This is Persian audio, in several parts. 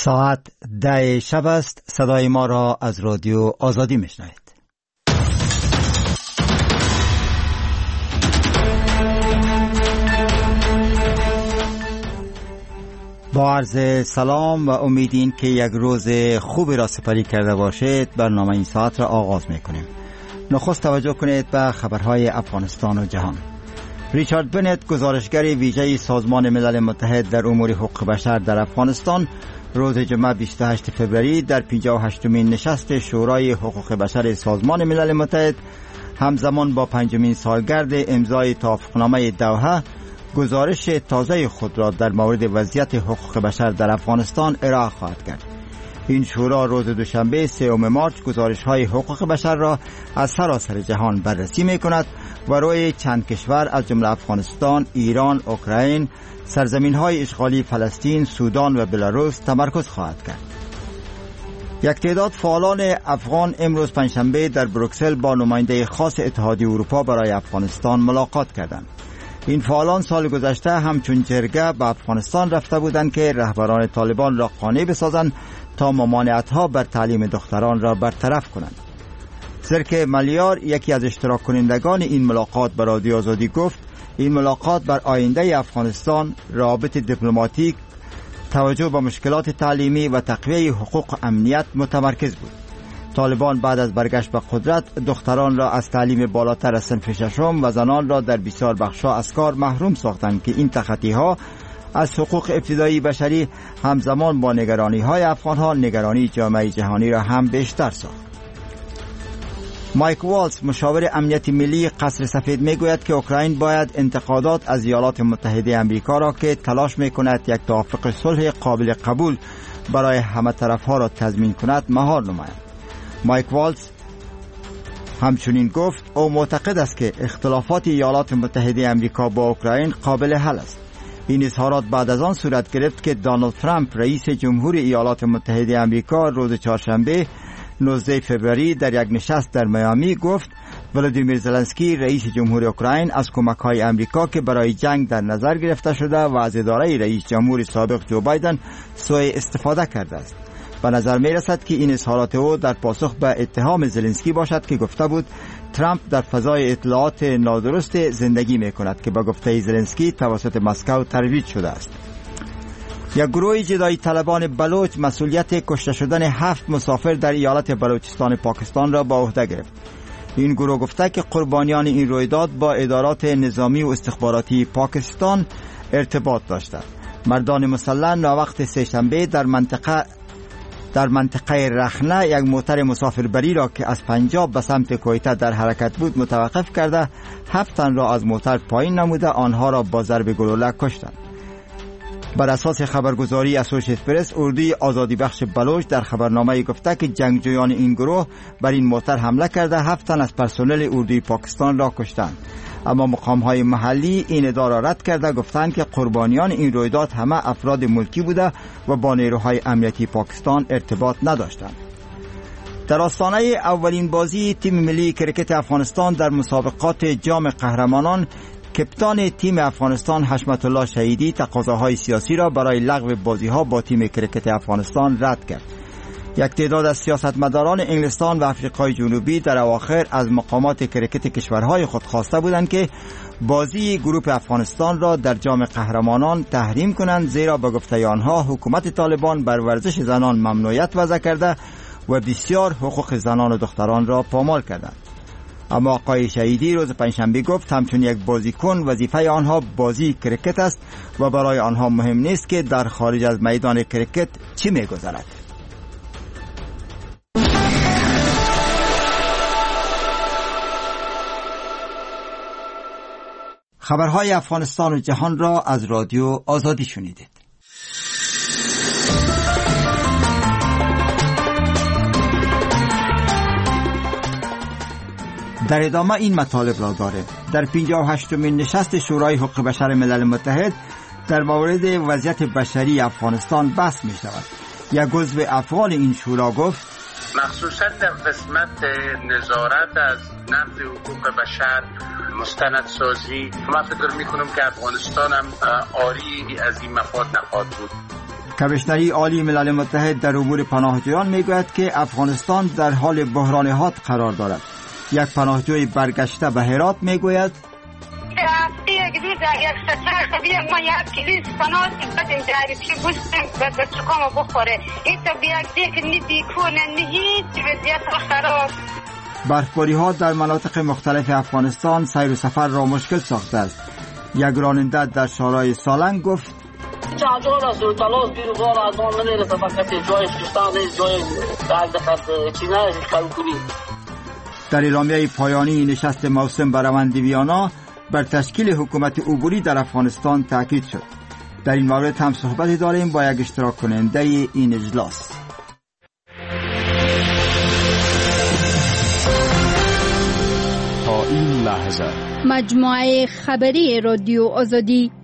ساعت 10 شب است. صدای ما را از رادیو آزادی میشنوید. با عرض سلام و امیدین که یک روز خوبی را سپری کرده باشید، برنامه این ساعت را آغاز میکنیم. نخست توجه کنید به خبرهای افغانستان و جهان. ریچارد بنت، گزارشگر ویژه سازمان ملل متحد در امور حقوق بشر در افغانستان، روز جمعه 28 فوریه در 58مین نشست شورای حقوق بشر سازمان ملل متحد همزمان با 5مین سالگرد امضای توافقنامه دوحه گزارش تازه خود را در مورد وضعیت حقوق بشر در افغانستان ارائه خواهد کرد. این شورا روز دوشنبه 3 مارس گزارش‌های حقوق بشر را از سراسر جهان بررسی می‌کند و روی چند کشور از جمله افغانستان، ایران، اوکراین، سرزمین‌های اشغالی فلسطین، سودان و بلاروس تمرکز خواهد کرد. یک تعداد فعالان افغان امروز پنجشنبه در بروکسل با نماینده خاص اتحادیه اروپا برای افغانستان ملاقات کردند. این فعالان سال گذشته همچون جرگه به افغانستان رفته بودند که رهبران طالبان را قانع بسازند تا ممانعت‌ها بر تعلیم دختران را برطرف کنند. زرک ملیار، یکی از اشتراک کنندگان این ملاقات، به رادیو آزادی گفت این ملاقات بر آینده افغانستان، روابط دیپلماتیک، توجه به مشکلات تعلیمی و تقویه حقوق و امنیت متمرکز بود. طالبان بعد از برگشت به قدرت دختران را از تعلیم بالاتر از صنف ششم و زنان را در بسیار بخش‌ها از کار محروم ساختند که این تخطی‌ها از حقوق ابتدایی بشری همزمان با نگرانی‌های افغان‌ها نگرانی جامعه جهانی را هم بیشتر ساخت. مایک والز، مشاور امنیت ملی قصر سفید، میگوید که اوکراین باید انتقادات از ایالات متحده آمریکا را که تلاش میکند یک توافق صلح قابل قبول برای همه طرف‌ها را تضمین کند مهار نماید. مایک والز همچنین گفت او معتقد است که اختلافات ایالات متحده آمریکا با اوکراین قابل حل است. این اظهارات بعد از آن صورت گرفت که دونالد ترامپ، رئیس جمهور ایالات متحده آمریکا، روز چهارشنبه 19 فوریه در یک نشست در میامی گفت ولادیمیر زلنسکی، رئیس جمهور اوکراین، از کمک‌های آمریکا که برای جنگ در نظر گرفته شده و از اداره رئیس جمهور سابق جو بایدن سوء استفاده کرده است. به نظر می رسد که این اظهارات او در پاسخ به اتهام زلنسکی باشد که گفته بود ترامپ در فضای اطلاعات نادرست زندگی می کند که به گفته زلنسکی توسط مسکو ترویج شده است. یک گروه جدایی طلبان بلوچ مسئولیت کشته شدن 7 مسافر در ایالت بلوچستان پاکستان را به عهده گرفت. این گروه گفته که قربانیان این رویداد با ادارات نظامی و استخباراتی پاکستان ارتباط داشتند. مردان مسلح ناوقت سه‌شنبه در منطقه رخنه یک موتر مسافربری را که از پنجاب به سمت کویته در حرکت بود متوقف کرده 7 تن را از موتر پایین نموده آنها را با ضرب گلوله کشتند. بر اساس خبرگزاری اسوشییتد پرس، اردوی آزادی بخش بلوچ در خبرنامه گفته که جنگجویان این گروه بر این موتر حمله کرده 7 تن از پرسنل اردوی پاکستان را کشتند. اما مقام‌های محلی این ادعا را رد کرده گفتند که قربانیان این رویداد همه افراد ملکی بوده و با نیروهای امنیتی پاکستان ارتباط نداشتند. در آستانه اولین بازی تیم ملی کرکت افغانستان در مسابقات جام قهرمانان، کپتان تیم افغانستان حشمت الله شهیدی تقاضاهای سیاسی را برای لغو بازی‌ها با تیم کرکت افغانستان رد کرد. یک تعداد از سیاستمداران انگلستان و آفریقای جنوبی در اواخر از مقامات کرکت کشورهای خود خواسته بودند که بازی گروپ افغانستان را در جام قهرمانان تحریم کنند، زیرا به گفته آنها حکومت طالبان بر ورزش زنان ممنوعیت وضع کرده و بسیار حقوق زنان و دختران را پامال کردند. اما آقای شهیدی روز پنجشنبه گفت همچون یک بازیکن وظیفه آنها بازی کرکت است و برای آنها مهم نیست که در خارج از میدان کرکت چی می‌گذرد. خبرهای افغانستان و جهان را از رادیو آزادی شنیدید. در ادامه این مطالب را داریم. در 58مین نشست شورای حقوق بشر ملل متحد در مورد وضعیت بشری افغانستان بحث می شود. یک عضو افغان این شورا گفت مخصوصا در قسمت نظارت از نقض حقوق بشر، مستندسازی، من فکر میکنم که افغانستان هم آری از این مفاد نخواهد بود. کمیشنری عالی ملل متحد در امور پناهجویان میگوید که افغانستان در حال بحران حاد قرار دارد. یک پناهجوی برگشته به هرات میگوید برفباری ها در مناطق مختلف افغانستان سیر و سفر را مشکل ساخته است. یک راننده در شورای سالنگ گفت در اعلامیه پایانی نشست موسم برآمد ویانا بر تشکیل حکومت عبوری در افغانستان تاکید شد. در این مورد هم صحبت داریم با یک اشتراک کننده این اجلاس. تا این لحظه مجموعه خبری رادیو آزادی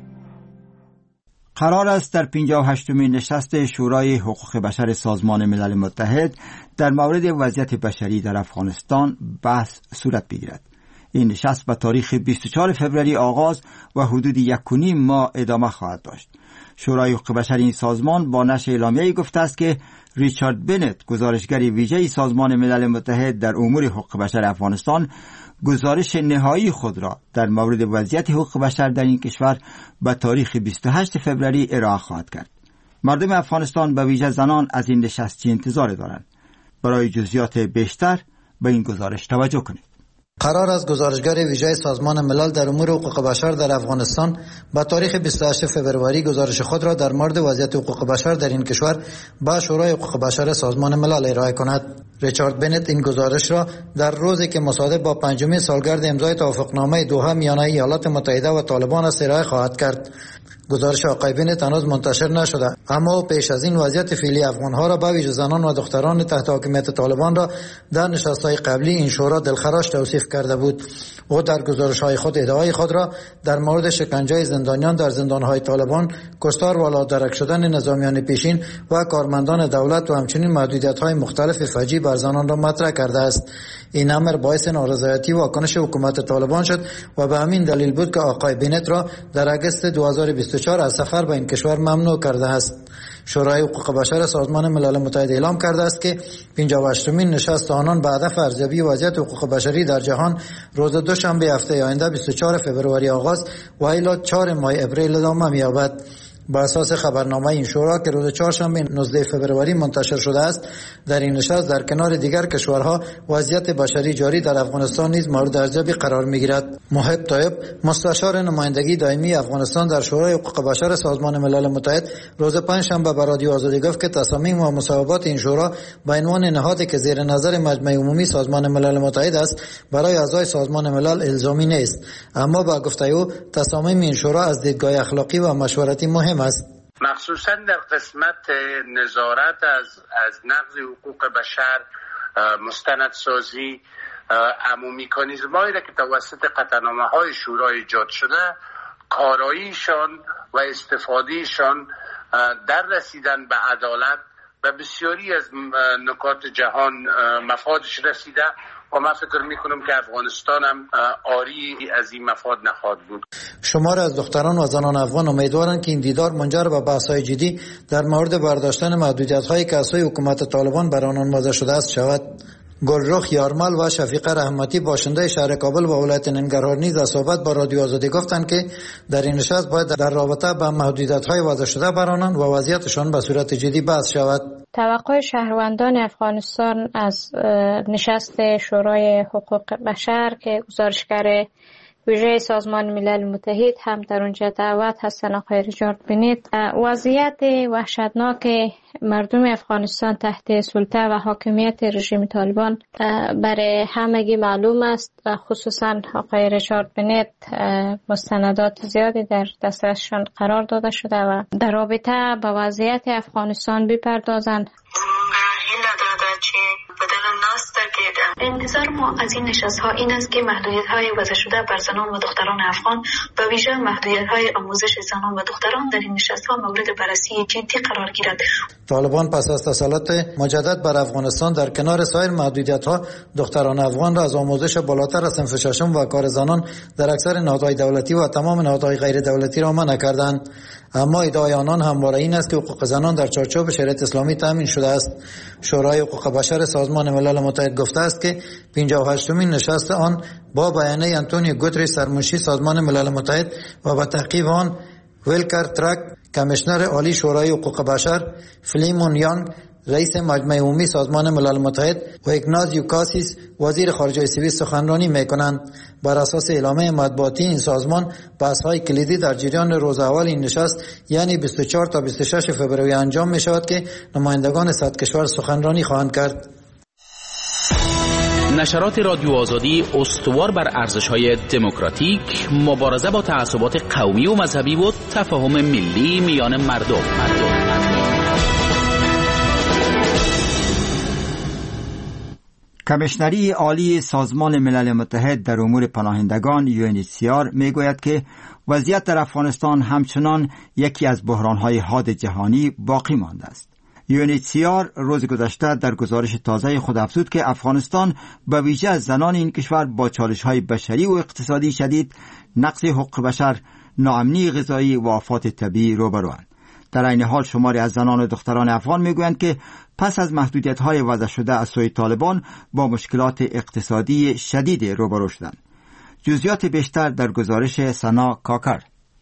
قرار است در 58مین نشست شورای حقوق بشر سازمان ملل متحد در مورد وضعیت بشری در افغانستان بحث صورت بگیرد. این نشست به تاریخ 24 فوریه آغاز و حدود 1.5 ماه ادامه خواهد داشت. شورای حقوق بشر این سازمان با نشر اعلامیه‌ای گفته است که ریچارد بنت، گزارشگر ویژه سازمان ملل متحد در امور حقوق بشر افغانستان، گزارش نهایی خود را در مورد وضعیت حقوق بشر در این کشور به تاریخ 28 فوریه ارائه خواهد کرد. مردم افغانستان به ویژه زنان از این نشست چه انتظار دارند؟ برای جزئیات بیشتر به این گزارش توجه کنید. قرار است گزارشگر ویژه سازمان ملل در امور حقوق بشر در افغانستان با تاریخ 28 فوریه گزارش خود را در مورد وضعیت حقوق بشر در این کشور با شورای حقوق بشر سازمان ملل ارائه کند. ریچارد بنت این گزارش را در روزی که مصادف با 5مین سالگرد امضای توافقنامه دوحه میان ایالات متحده و طالبان است ارائه خواهد کرد. گزارش آقای بنت هنوز منتشر نشده، اما پیش از این وضعیت فعلی افغان‌ها را به ویژه زنان و دختران تحت حاکمیت طالبان را در نشست‌های قبلی این شورا دلخراش توصیف کرده بود. او در گزارش‌های خود ادعای خود را در مورد شکنجه زندانیان در زندان‌های طالبان، کشتار و لادرک شدن نظامیان پیشین و کارمندان دولت و همچنین محدودیت‌های مختلف فجیع بر زنان را مطرح کرده است. این امر باعث نارضایتی واکنش حکومت طالبان شد و به همین دلیل بود که آقای بنت را در اگست 2024 از سفر به این کشور ممنوع کرده است. شورای حقوق بشر سازمان ملل متحد اعلام کرده است که 58مین نشست آنان به هدف ارزیابی وضعیت حقوق بشری در جهان روز دوشنبه هفته آینده 24 فوریه آغاز و الی 4 ماه اپریل ادامه می‌یابد. با اساس خبرنامه این شورا که روز چهارشنبه 19 فوریه منتشر شده است، در این نشست در کنار دیگر کشورها وضعیت بشری جاری در افغانستان نیز مورد ارزیابی قرار می‌گیرد. محب طیب، مستشار نمایندگی دائمی افغانستان در شورای حقوق بشر سازمان ملل متحد، روز پنجشنبه به رادیو آزادی گفت که تصامیم و مصوبات این شورا به عنوان نهادی که زیر نظر مجمع عمومی سازمان ملل متحد است برای اعضای سازمان ملل الزامی نیست، اما با گفته او تصامیم این شورا از دیدگاه اخلاقی و مشورتی مهم است. مخصوصا در قسمت نظارت از نقض حقوق بشر، مستندسازی، میکانیزم‌هایی را که توسط قطعنامه‌های شورا ایجاد شده، کاراییشان و استفادهشان در رسیدن به عدالت و بسیاری از نکات جهان مفادش رسیده و من فکر میکنم که افغانستان هم آری از این مفاد نخواهد بود. شمار از دختران و زنان افغان امیدوارند که این دیدار منجر به بحث‌های جدی در مورد برداشتن محدودیت‌هایی که از سوی حکومت طالبان بر آنان وضع شده است شود. گلرخ یارمل و شفیقه رحمتی باشنده شهر کابل و ولایت ننگرهار نیز در صحبت با رادیو آزادی گفتند که در این نشست باید در رابطه با محدودیت‌های وضع شده بر آنان و وضعیتشان به صورت جدی بحث شود. توقع شهروندان افغانستان از نشست شورای حقوق بشر که گزارشگر ویژه سازمان ملل متحد هم در اونجا دعوت هستن آقای ریچارد بنت، وضعیت وحشتناک مردم افغانستان تحت سلطه و حاکمیت رژیم طالبان برای همگی معلوم است. خصوصا آقای ریچارد بنت مستندات زیادی در دسترسشان قرار داده شده و در رابطه با وضعیت افغانستان بپردازند. انتظار ما از این نشست‌ها این است که محدودیت‌های وضع شده بر زنان و دختران افغان و ویژه محدودیت‌های آموزش زنان و دختران در این نشست‌ها مورد بررسی جدی قرار گیرد. طالبان پس از تسلط مجدد بر افغانستان در کنار سایر محدودیت‌ها دختران افغان را از آموزش بالاتر از صنف ششم و کار زنان در اکثر نهادهای دولتی و تمام نهادهای غیر دولتی را منع کردند. اما ادعای آنان همواره این است که حقوق زنان در چارچوب شریعت اسلامی تامین شده است. شورای حقوق بشر سازمان ملل متحد گفته است که 58مین نشست آن با بیانیه آنتونیو گوترش سرمنشی سازمان ملل متحد و با تعقیب آن ویلکر ترک کمیشنر عالی شورای حقوق بشر، فلیمون یانگ رئیس مجمع عمومی سازمان ملل متحد و ایگنازیو کاسیس وزیر خارجه سوئیس سخنرانی میکنند. بر اساس اعلامیه مطبوعاتی این سازمان بحث‌های کلیدی در جریان روز اول این نشست یعنی 24 تا 26 فوریه انجام می شود که نمایندگان 100 کشور سخنرانی خواهند کرد. نشرات رادیو آزادی استوار بر ارزش‌های دموکراتیک، مبارزه با تعصبات قومی و مذهبی و تفاهم ملی میان مردم. کمیشنری عالی سازمان ملل متحد در امور پناهندگان UNHCR میگوید که وضعیت در افغانستان همچنان یکی از بحران‌های حاد جهانی باقی مانده است. UNHCR روز گذشته در گزارش تازه خود افزود که افغانستان به ویژه زنان این کشور با چالش‌های بشری و اقتصادی شدید، نقض حقوق بشر، ناامنی غذایی و آفات طبیعی روبروند. در این حال شماری از زنان و دختران افغان میگویند که پس از محدودیت‌های وضع شده از سوی طالبان با مشکلات اقتصادی شدید روبرو شدند. جزئیات بیشتر در گزارش سنا کاکر.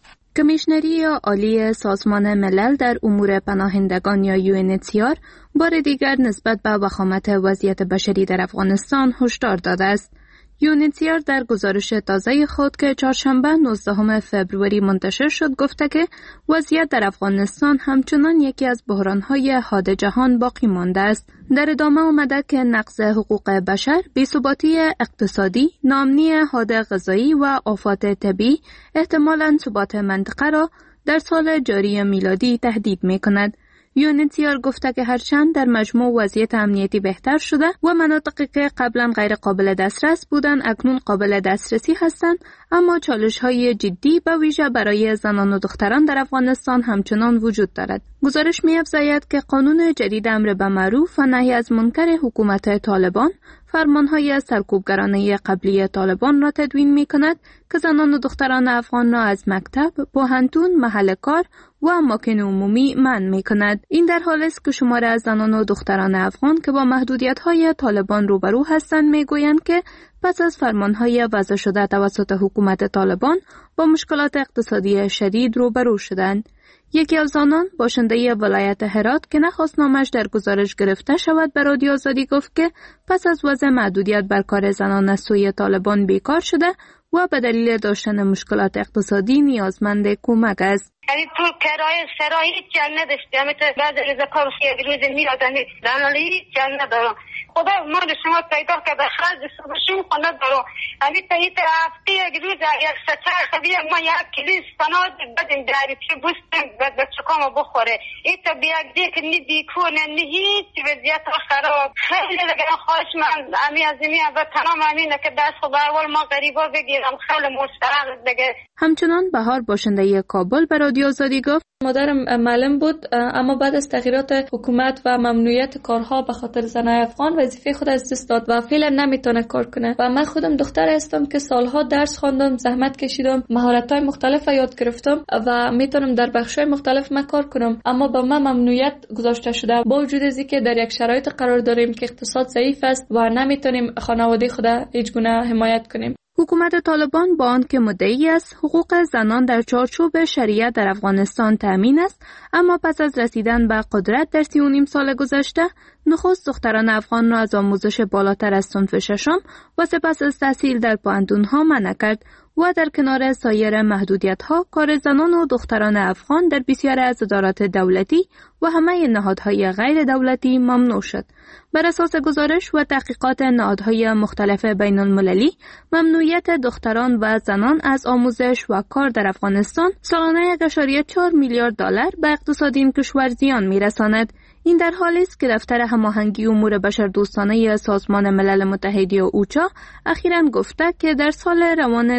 کمیشنری عالی سازمان ملل در امور پناهندگان یا UNHCR بار دیگر نسبت به وخامت وضعیت بشری در افغانستان هشدار داده است. UNHCR در گزارش تازه خود که چهارشنبه 19 فوریه منتشر شد گفته که وضعیت در افغانستان همچنان یکی از بحران‌های حاد جهان باقی مانده است. در ادامه آمده که نقض حقوق بشر، بی‌ثباتی اقتصادی، ناامنی حاد غذایی و آفات طبیعی احتمالاً ثبات منطقه را در سال جاری میلادی تهدید می‌کند. UNHCR گفته که هرچند در مجموع وضعیت امنیتی بهتر شده و مناطقی که قبلا غیر قابل دسترس بودند اکنون قابل دسترسی هستند، اما چالش‌های جدی به ویژه برای زنان و دختران در افغانستان همچنان وجود دارد. گزارش می‌افزاید که قانون جدید امر به معروف و نهی از منکر حکومت طالبان فرمان‌های سرکوبگرانه قبلی طالبان را تدوین می‌کند که زنان و دختران افغان را از مکتب، پوهنتون، محل کار و اماکن عمومی منع می‌کند. این در حالی است که شماره از زنان و دختران افغان که با محدودیت‌های طالبان روبرو هستند می‌گویند که پس از فرمان‌های وضع شده توسط حکومت طالبان با مشکلات اقتصادی شدید روبرو شدند. یکی از آنان باشنده ولایت هرات که نخواست نامش در گزارش گرفته شود به رادیو آزادی گفت که پس از وضع محدودیت بر کار زنان از سوی طالبان بیکار شده و به دلیل داشتن مشکلات اقتصادی نیازمند کمک است. یعنی تو کرایه سرایی هیچ جل نداشتی، همه تو بعد روز کار یک روز میادن دلالی هیچ جل ندارم. خدا مال شما پیدا کرده خرج صبحشون خونه دارم. همین تا این هفته یک روز یک سچر خبیه ما یک کلیس سناد بدیم داری چی بوستیم به چکام بخوره. این تا بیاک دیک ندی کنه نه هیچ وضعیت خراب. خیلی دیگه خواهش من امی از امی و تمام امینه که دست خدا اول ما غریبا بگیرم خیلی مسترق دیگه. همچنان بهار باشنده کابل به رادیو آزادی گفت مادرم معلم بود، اما بعد از تغییرات حکومت و ممنوعیت کارها به خاطر زنای افغان وظیفه خود از دست داد و فعلا نمیتونه کار کنه. و من خودم دختر هستم که سالها درس خواندم، زحمت کشیدم، مهارت‌های مختلف یاد گرفتم و میتونم در بخش‌های مختلف کار کنم، اما با من ممنوعیت گذاشته شده. با وجود از اینکه در یک شرایط قرار داریم که اقتصاد ضعیف است و نمیتونیم خانواده خود هیچ گونه حمایت کنیم. حکومت طالبان با آنکه مدعی است حقوق زنان در چارچوب شریعت در افغانستان تامین است، اما پس از رسیدن به قدرت در 3.5 سال گذشته نخست دختران افغان را از آموزش بالاتر از صنف ششم و سپس از تحصیل در پوهنتون‌ها منع کرد و در کنار سایر محدودیت‌ها کار زنان و دختران افغان در بسیاری از ادارات دولتی و همه نهادهای غیر دولتی ممنوع شد. بر اساس گزارش و تحقیقات نهادهای مختلف بین المللی، ممنوعیت دختران و زنان از آموزش و کار در افغانستان سالانه 1.4 میلیارد دلار به اقتصاد این کشور زیان می‌رساند. این در حالی است که دفتر هماهنگی امور بشردوستانه سازمان ملل متحد یا اوچا اخیراً گفته که در سال روان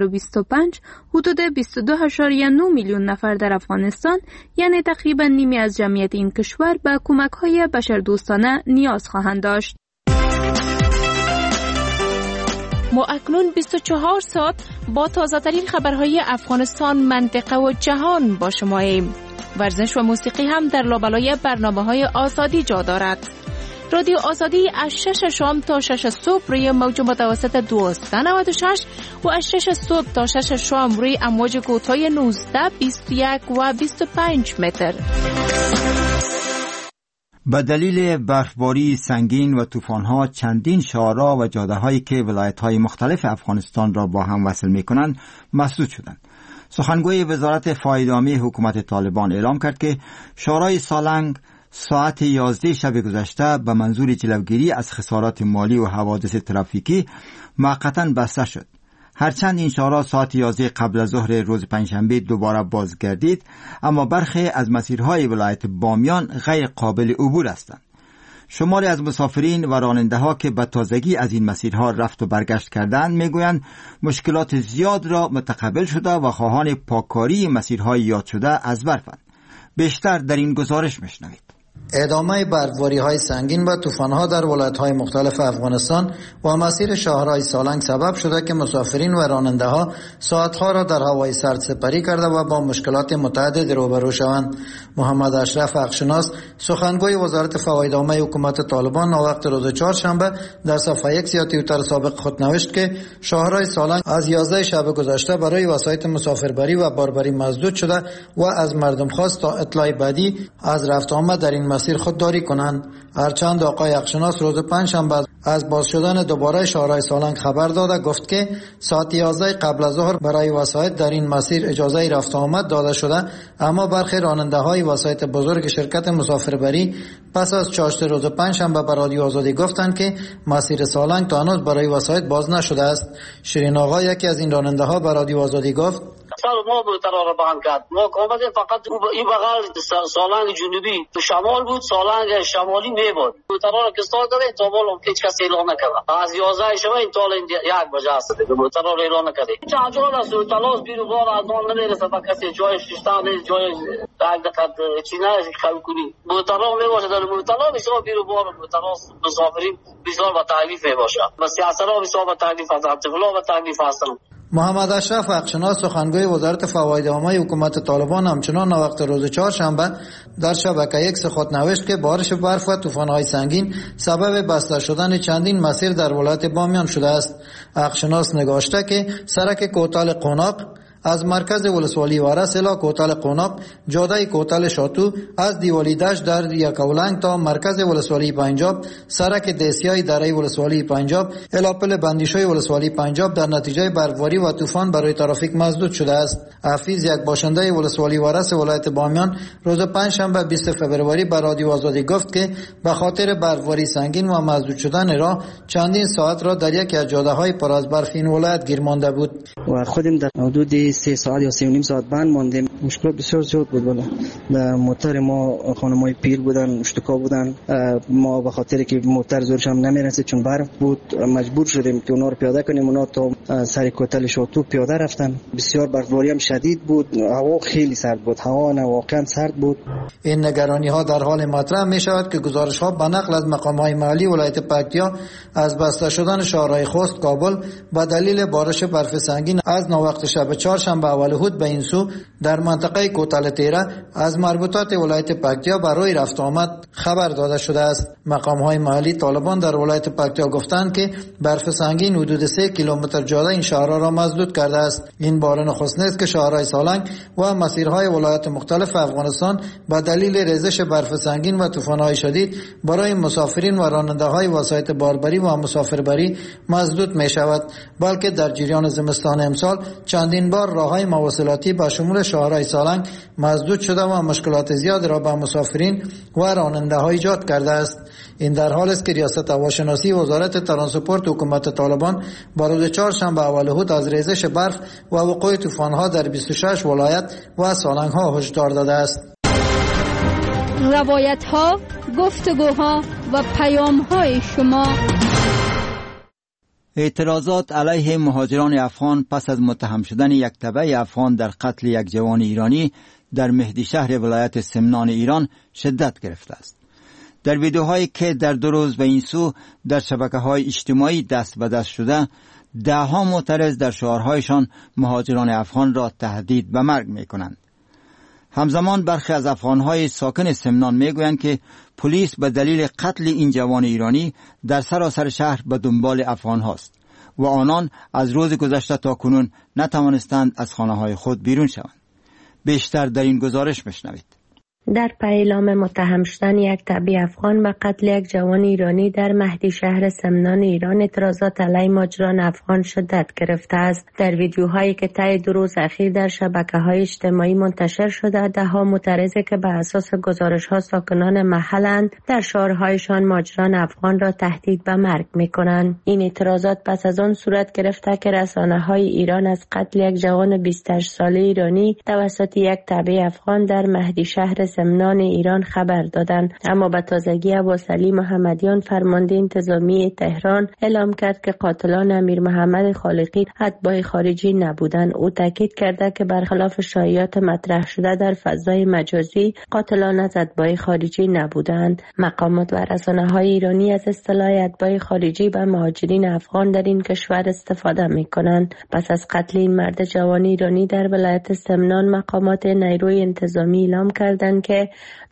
2025 حدود 22.9 میلیون نفر در افغانستان، یعنی تقریباً نیمی از جمعیت این کشور، به کمک‌های بشردوستانه نیاز خواهند داشت. ما اکنون 24 ساعت با تازه‌ترین خبرهای افغانستان، منطقه و جهان با شماییم. ورزش و موسیقی هم در لابلای برنامه‌های آزادی جا دارد. رادیو آزادی از 6 شام تا 6 صبح روی موج متوسط 1296 و از 6 صبح تا 6 شام روی امواج کوتاه 19، 21 و 25 متر. به دلیل برفباری سنگین و طوفان‌ها چندین شارع و جاده‌هایی که ولایت‌های مختلف افغانستان را با هم وصل می‌کنند مسدود شدند. سخنگوی وزارت فایده‌عامه حکومت طالبان اعلام کرد که شارع سالنگ ساعت 11 شب گذشته به منظور جلوگیری از خسارات مالی و حوادث ترافیکی موقتاً بسته شد. هرچند این شارع ساعت 11 قبل از ظهر روز پنجشنبه دوباره بازگردید، اما برخی از مسیرهای ولایت بامیان غیر قابل عبور هستند. شماری از مسافرین و راننده‌ها که به تازگی از این مسیرها رفت و برگشت کردند میگویند مشکلات زیاد را متقبل شده و خواهان پاککاری مسیرهای یاد شده از برفند. بیشتر در این گزارش میشنوید. ادامه برفباری‌های سنگین و طوفان‌ها در ولایت‌های مختلف افغانستان و مسیر شاهرای سالنگ سبب شده که مسافرین و راننده‌ها ساعت‌ها را در هوای سرد سپری کرده و با مشکلات متعدد روبرو شوند. محمد اشرف حقشناس، سخنگوی وزارت فوایده‌عامه حکومت طالبان، وقت روز چهارشنبه در صفحه ایکس یا توییتر سابق خود نوشت که شاهرای سالنگ از 11 شب گذشته برای وسایط مسافربری و باربری مسدود شده و از مردم خواست تا اطلاع بعدی از رفت آمد در این مسیر خودداری کنند. هرچند آقای حقشناس روز پنجشنبه از باز شدن دوباره شاهرای سالنگ خبر داده، گفت که ساعت 11 قبل از ظهر برای وسایط در این مسیر اجازه رفت آمد داده شده، اما برخی راننده‌های وسایط بزرگ شرکت مسافربری پس از چاشت روز پنجشنبه به رادیو آزادی گفتند که مسیر سالنگ تا هنوز برای وسایط باز نشده است. شیرین آقا، یکی از این راننده‌ها، به رادیو آزادی گفت ما بهتر را بند کرد. ما آمدیم فقط این بغل سالنگ جنوبی تو شمال بود، سالنگ شمالی میبود. بهتر را که استاد داده تا بالا هیچ کس اعلام نکرد. از 11 شب این تا 1 بجه است که بهتر را اعلام نکرده. چه جال است تلاش بیرو بار از آن نمیرسه تا کسی جای شستان جای یک دقیقه چیزی کار کنی. بهتر را میباشه در بهتر را بسیار بیرو بار بهتر مسافرین بسیار با تکلیف میباشه. بس سیاست‌ها بسیار با تکلیف است، اطلاع با تکلیف هستند. محمد اشرف حقشناس، سخنگوی وزارت فوایده‌عامه حکومت طالبان، همچنان وقت روز چهارشنبه در شبکه ایکس خود نوشت که بارش برف و طوفان‌های سنگین سبب بسته شدن چندین مسیر در ولایت بامیان شده است. حقشناس نگاشته که سرک کوتال قوناق از مرکز ولسوالی وارس الی کوتال قوناق، جاده کوتال شاتو از دیوالی دشت در یکاولنگ تا مرکز ولسوالی پنجاب، سرک دیسیای دره ولسوالی پنجاب الی پل بندیشوی ولسوالی پنجاب در نتیجه برفباری و طوفان برای ترافیک مسدود شده است. حفیظ، یک باشنده ولسوالی وارس ولایت بامیان، روز پنجشنبه 20 فوریه به رادیو آزادی گفت که به خاطر برفباری سنگین و مسدود شدن راه چندین ساعت را در یکی از جاده‌های پر از برف این ولایت گیر مانده بود. و خودم در حدود 3 ساعت یا 3.5 ساعت بند ماندیم. مشکلات بسیار زیاد بود. بالا در موتور ما خانمای پیر بودن، اشتکا بودن. ما به خاطر که موتور زورش هم نمیرسید چون برف بود مجبور شدیم که اونا رو پیاده کنیم. اونا تا سر کوتل شاتو پیاده رفتن. بسیار برفباری هم شدید بود. هوا خیلی سرد بود. هوا نه واقعا سرد بود. این نگرانی ها در حال مطرح می شود که گزارش ها به نقل از مقام های محلی ولایت پکتیا از بسته شدن شاهرای خوست کابل به دلیل بارش برف سنگین از ناوقت شب چهارشنبه اول هود به این سو در منطقه کوتل تیره از مربوطات ولایت پکتیا برای رفت آمد خبر داده شده است. مقام های محلی طالبان در ولایت پکتیا گفتند که برف سنگین حدود 3 کیلومتر جاده این شهرها را مسدود کرده است. این بار نخست نیست که شاهرای سالنگ و مسیرهای ولایت مختلف افغانستان به دلیل ریزش برف سنگین و طوفان‌های شدید برای مسافرین و راننده‌های وسایط باربری و مسافربری مسدود می شود، بلکه در جریان زمستان امسال چندین بار راههای مواصلاتی به شمول شاهرای سالنگ مسدود شده و مشکلات زیاد را به مسافرین و راننده‌ها ایجاد کرده است. این در حال است که ریاست هواشناسی وزارت ترانسپورت حکومت طالبان با روز چهارشنبه اول هود از ریزش برف و وقوع طوفان‌ها در 26 ولایت و سالنگ‌ها هشدار داده است. روایت‌ها، گفتگوها و پیام‌های شما. اعتراضات علیه مهاجران افغان پس از متهم شدن یک تبع افغان در قتل یک جوان ایرانی در مهدی شهر ولایت سمنان ایران شدت گرفته است. در ویدیوهایی که در 2 روز به این سو در شبکه‌های اجتماعی دست به دست شده، دهها معترض در شعارهایشان مهاجران افغان را تهدید به مرگ می کنند. همزمان برخی از افغانهای ساکن سمنان می گویند که پلیس به دلیل قتل این جوان ایرانی در سراسر شهر به دنبال افغان هاست و آنان از روز گذشته تا کنون نتوانستند از خانه های خود بیرون شوند. بیشتر در این گزارش بشنوید. در اعلام متهم شدن یک تبعی افغان به قتل یک جوان ایرانی در مهدی شهر سمنان ایران، اعتراضات علیه مهاجران افغان شدت گرفته است. در ویدیوهایی که طی 2 روز اخیر در شبکه‌های اجتماعی منتشر شده، ده‌ها معترضی که بر اساس گزارش‌ها ساکنان محلند در شعارهایشان مهاجران افغان را تهدید به مرگ می‌کنند. این اعتراضات پس از آن صورت گرفته که رسانه‌های ایران از قتل یک جوان 28 ساله ایرانی توسط یک تبعی افغان در مهدی شهر سمنان ایران خبر دادند. اما به تازگی ابوسعلی محمدیان، فرمانده انتظامی تهران، اعلام کرد که قاتلان امیر محمد خالقی اتباع خارجی نبودند. او تاکید کرده که برخلاف شایعات مطرح شده در فضای مجازی، قاتلان از اتباع خارجی نبودند. مقامات و رسانه‌های ایرانی از اصطلاح اتباع خارجی به مهاجرین افغان در این کشور استفاده می‌کنند. پس از قتل این مرد جوان ایرانی در ولایت سمنان، مقامات نیروی انتظامی اعلام کردند که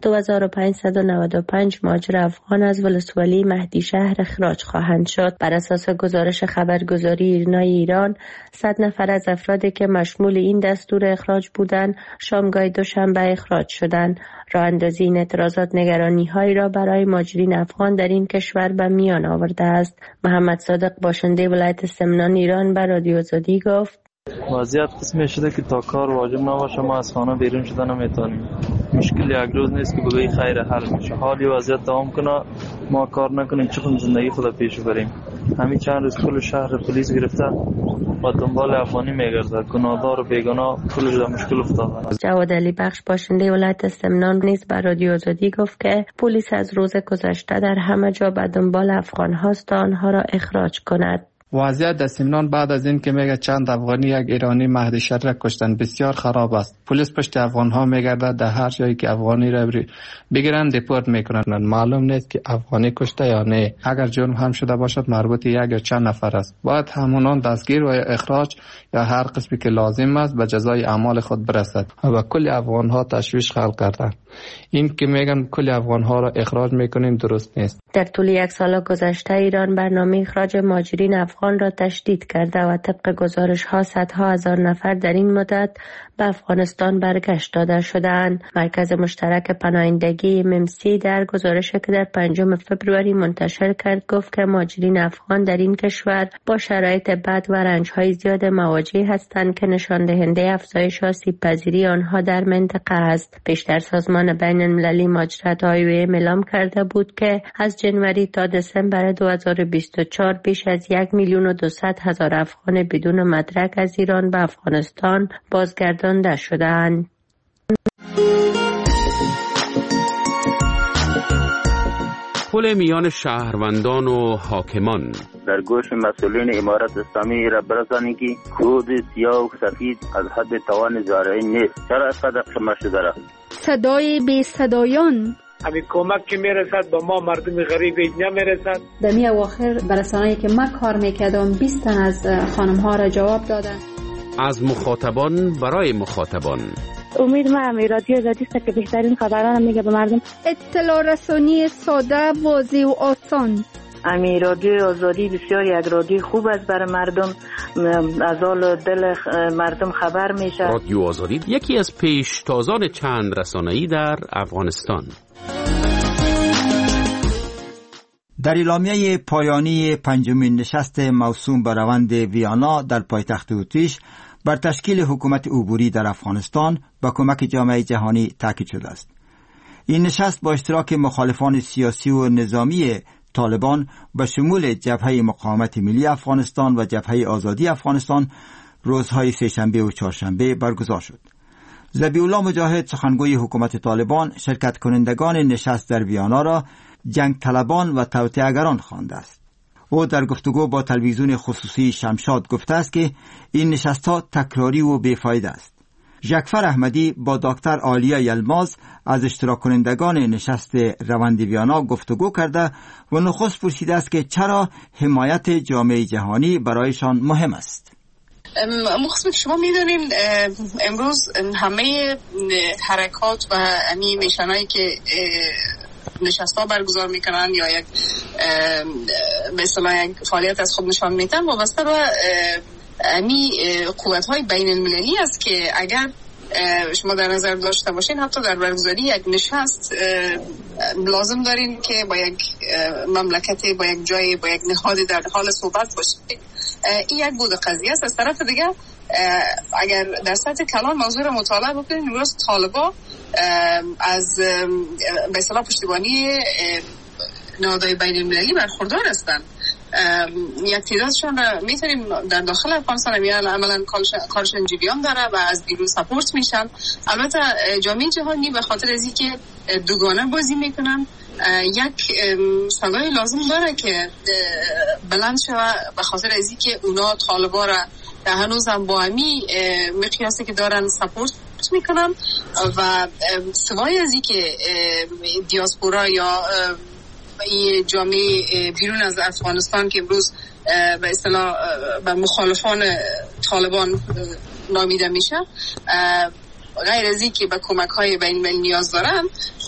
2595 مهاجر افغان از ولسوالی مهدی شهر اخراج خواهند شد. بر اساس گزارش خبرگزاری ایرنای ایران، 100 نفر از افرادی که مشمول این دستور اخراج بودند، شامگاه دوشنبه اخراج شدند. راه اندازی این اعتراضات نگرانی‌هایی را برای مهاجرین افغان در این کشور به میان آورده است. محمد صادق، باشنده ولایت سمنان ایران، به رادیو آزادی گفت: وضعیت قسمی شده که تا کار واجب نباشه ما از خانه بیرون شدن نمیتونیم. مشکل یک روز نیست که بگویی خیر حل میشه. حالی وضعیت دوام کنه ما کار نکنیم چطور زندگی خود پیش بریم. همین چند روز کل شهر پلیس گرفته و دنبال افغانی میگرده. گناهدار و بیگناه کلش در مشکل افتاده. جواد علی بخش، باشنده ولایت سمنان، نیز به رادیو آزادی گفت که پلیس از روز گذشته در همه جا به دنبال افغان هاست تا آنها را اخراج کند. وضعیت در سمنان بعد از این که میگه چند افغانی یک ایرانی مهدی شهر را کشتن بسیار خراب است. پلیس پشت افغان ها میگرده، در هر جایی که افغانی را بگیرن دیپورت میکنن. معلوم نیست که افغانی کشته یا نه. اگر جرم هم شده باشد مربوط یک یا چند نفر است. باید همونان دستگیر و اخراج یا هر قسمی که لازم است به جزای اعمال خود برسد. و کل افغان ها تشویش خلق کردن. این که میگن کل افغان ها را اخراج میکنیم درست نیست. در طول یک سال گذشته ایران برنامه اخراج مهاجرین افغان را تشدید کرده و طبق گزارش ها صدها هزار نفر در این مدت به افغانستان برگشت داده شدند. مرکز مشترک پناهندگی ممسی در گزارشی که در 5 فوریه منتشر کرد گفت که مهاجرین افغان در این کشور با شرایط بد و رنج‌های زیاد مواجه هستند که نشان دهنده افزایش آسیب‌پذیری آنها در منطقه است. پیشتر سازمان بین‌المللی مهاجرت IOM اعلام کرده بود که از جنوری تا دسامبر 2024 بیش از 1,200,000 افغان بدون مدرک از ایران به افغانستان بازگردانده شدند. پل میان شهروندان و حاکمان. در گوش مسئولین امارت اسلامی را برسانید که کود سیاه و سفید از حد توان زارعی نیست. چرا اینقدر خمه شده را؟ صدای بی صدایان. همین کمک که میرسد به ما مردم غریب نمیرسد. در می اواخر برسانه‌ای که من کار میکردم 20 تن از خانم ها را جواب دادن. از مخاطبان برای مخاطبان. امید ما رادیو آزادی است که بهترین خبران میگه به مردم. اطلاع رسانی ساده، واضح و آسان. رادیو آزادی بسیار یک رادیو خوب است برای مردم، از حال دل مردم خبر میشه. رادیو آزادی یکی از پیشتازان چند رسانه‌ای در افغانستان. در اعلامیه پایانی 5مین نشست موسوم به روند ویانا در پایتخت اتریش بر تشکیل حکومت عبوری در افغانستان با کمک جامعه جهانی تاکید شده است. این نشست با اشتراک مخالفان سیاسی و نظامی طالبان به شمول جبهه مقاومت ملی افغانستان و جبهه آزادی افغانستان روزهای سه‌شنبه و چهارشنبه برگزار شد. ذبیح الله مجاهد، سخنگوی حکومت طالبان، شرکت کنندگان نشست در ویانا را جنگ طلبان و توطئه‌گران خوانده است. او در گفتگو با تلویزیون خصوصی شمشاد گفته است که این نشست‌ها تکراری و بیفایده است. ژکفر احمدی با دکتر عالیه یلماز از اشتراک کنندگان نشست روند ویانا گفتگو کرده و نخست پرسیده است که چرا حمایت جامعه جهانی برایشان مهم است. مخصوصا شما میدونید امروز همه حرکات و امی میشنایی که نشست‌ها برگزار میکنن یا یک به اصطلاح یک فعالیت از خود نشان میدن وابسته به امی قوت‌های بین المللی است که اگر شما در نظر داشته باشین حتی در برگزاری یک نشست لازم دارین که با یک مملکت، با یک جای، با یک نهاد در حال صحبت باشید. این یک بود قضیه است. از طرف دیگه اگر در سطح کلان موضوع را مطالعه بکنید امروز طالبان از به اصطلاح پشتیبانی نهادهای بین المللی برخوردار هستند. یک تعدادشان را میتونیم در داخل افغانستان عملا کارشان جریان داره و از بیرون سپورت میشن. البته جامعه جهانی به خاطر از اینکه دوگانه بازی میکنن یک صدای لازم داره که بلند شوه به خاطر از اینکه اونا طالبا را هنوز هم با همی مقیاسی که دارن سپورت میکنن و سوای از اینکه دیاسپورا یا جامعه بیرون از افغانستان که امروز به اصطلاح به مخالفان طالبان نامیده میشه غیر از این که به کمک های بین المللی نیاز دارن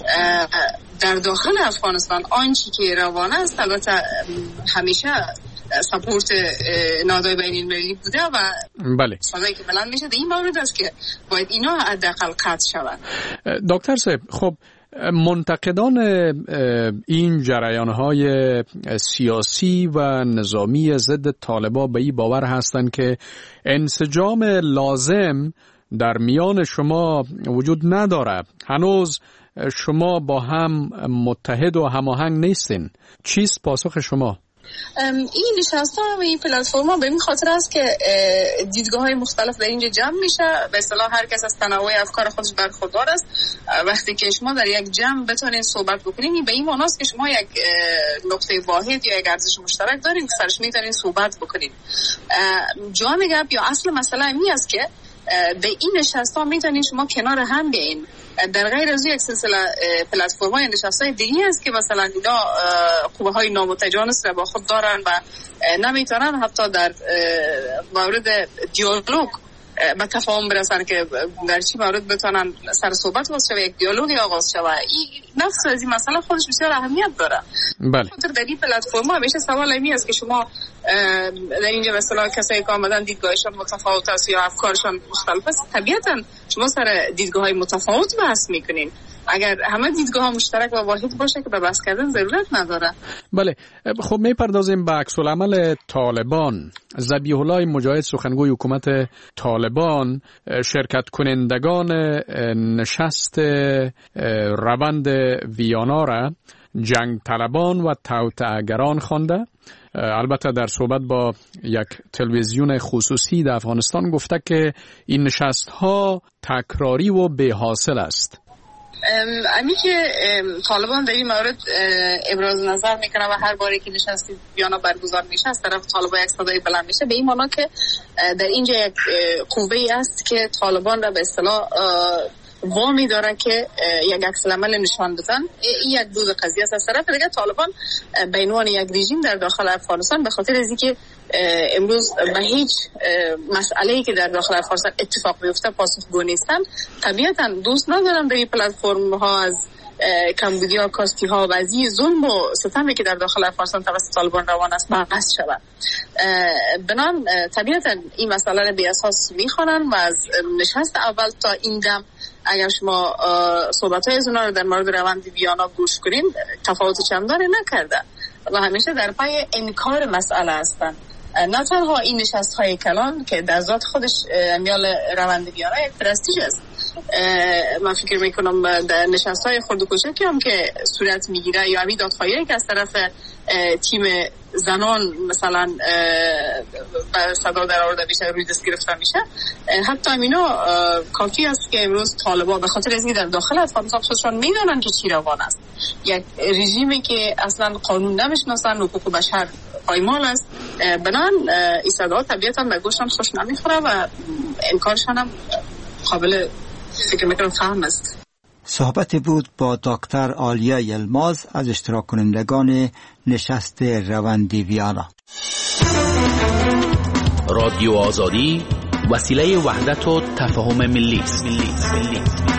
در داخل افغانستان آنچه که روانه است البته همیشه سپورت نهادهای بین المللی بوده و بله صدایی که بلند میشه این مورد است که باید اینا حداقل قطع شود. دکتر صاحب خب منتقدان این جریان‌های سیاسی و نظامی ضد طالبان به این باور هستند که انسجام لازم در میان شما وجود نداره. هنوز شما با هم متحد و هماهنگ نیستین. چیست پاسخ شما؟ این نشست‌ها و این پلتفرم‌ها به این خاطر است که دیدگاه‌های مختلف در اینجا جمع میشه. به اصطلاح هر کس از تنوع افکار خودش برخوردار است. وقتی که شما در یک جمع بتونید صحبت بکنید به این معنی است که شما یک نقطه واحد یا یک ارزش مشترک دارید که سرش میتونید صحبت بکنید. جان گپ یا اصل مسئله این است که به این نشست‌ها میتونید شما کنار هم بیاین. در غیر از یک سلسله پلتفرم‌های نشست‌های دیگه است که مثلا اینا قوه‌های نامتجانس را با خود دارن و نمیتونن حتی در مورد دیالوگ به تفاهم برسن که در چی مورد بتونن سر صحبت باز شوه یک دیالوگی آغاز شوه. این نفس از این مسئله خودش بسیار اهمیت داره. بله. در این پلتفرم‌ها همیشه سوال این است که شما در اینجا به اصطلاح کسایی که آمدن دیدگاهشان متفاوت است یا افکارشان مختلف است طبیعتاً شما سر دیدگاه‌های متفاوت بحث می‌کنین. اگر همه دیدگاه مشترک و واحد باشه که به بحث کردن ضرورت نداره. بله خب میپردازیم به عکس العمل طالبان. ذبیح الله مجاهد سخنگوی حکومت طالبان شرکت کنندگان نشست روند ویانا را جنگ طلبان و توطئه‌گران خوانده. البته در صحبت با یک تلویزیون خصوصی در افغانستان گفته که این نشست‌ها تکراری و بی حاصل است. امی که طالبان در این مورد ابراز نظر میکنه و هر باری که نشستی ویانا برگزار میشه از طرف طالبان یک صدای بلند میشه به این معنی که در اینجا یک قوه‌ای است که طالبان را به اصطلاح وامی داره که یک عکس العمل نشان بدن. این یک دو قضیه است. از طرف دیگه طالبان به عنوان یک رژیم در داخل افغانستان به خاطر از اینکه امروز به هیچ مسئله‌ای که در داخل افغانستان اتفاق بیفته پاسخگو نیستن طبیعتاً دوست ندارن در این پلتفرم ها از کمبودی ها کاستی ها و از این ظلم و ستمی که در داخل افغانستان توسط طالبان روان است بحث شود. بنان طبیعتاً این مسئله را بی اساس میخوانن و از نشست اول تا این دم اگر شما صحبت‌های از اونا رو در مورد روند ویانا گوش کنین تفاوت چندانی نکرده و همیشه در پای انکار مسئله هستن. نه تنها این نشست‌های کلان که در ذات خودش میال روند ویانا یک پرستیژ است. من فکر میکنم در نشست‌های خرد و کوچکی هم که صورت میگیره یا همین دادخواهی که از طرف تیم زنان مثلا به صدا در آورده میشه روی دست گرفته میشه حتی اینا کافی است که امروز طالبان به خاطر از اینکه در داخل افغانستان خودشان میدونن که چی روان است یک رژیمی که اصلا قانون نمیشناسن حقوق بشر پایمال است بنان این صدا طبیعتا به گوشم خوش نمیخوره و انکارشان هم قابل فکر میکنم فهم است. صحبت بود با دکتر آلیا یلماز از اشتراک کنندگان نشست روندی ویانا. رادیو آزادی وسیله وحدت و تفاهم ملی است.